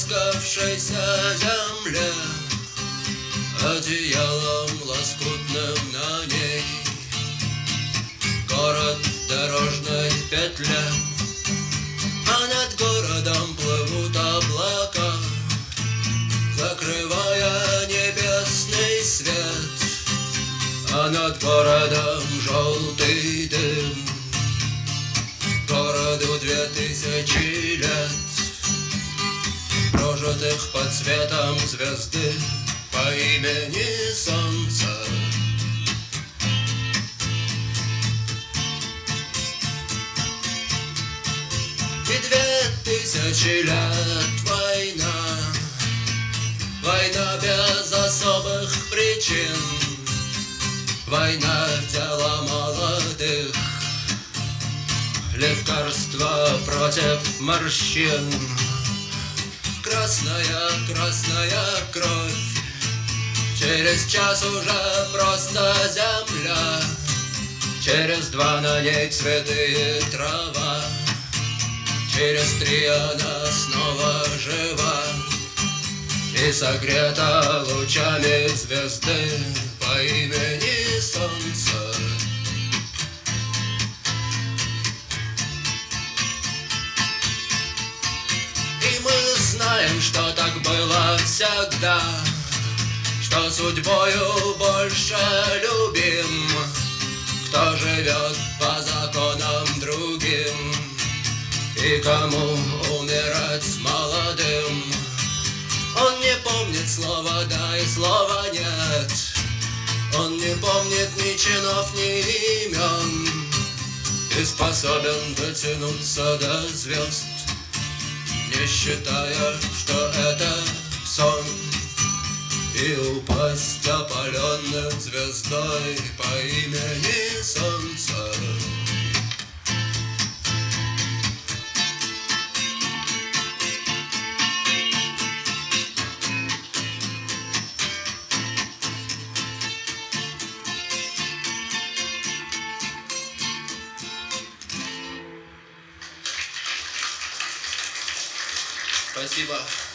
замурзгавшейся земле, одеялом лоскутным на ней. Город в дорожной петле, а над городом плывут облака, закрывая небесный свет, а над городом желтый дым. Городу 2000 лет, прожитых под светом звезды по имени Солнце. И 2000 лет война, война без особых причин, война — дело молодых, лекарство против морщин. Красная, красная кровь, через час уже просто земля, через 2 на ней цветы и трава, через 3 она снова жива и согрета лучами звезды по имени Солнце. И мы знаем, что так было всегда, что судьбою больше любим, кто живет по законам другим, и кому умирать молодым. Он не помнит слова «да» и слова «нет», он не помнит ни чинов, ни имен, и способен дотянуться до звезд, не считая, что это сон, и упасть опаленным звездой по имени Солнце. Спасибо.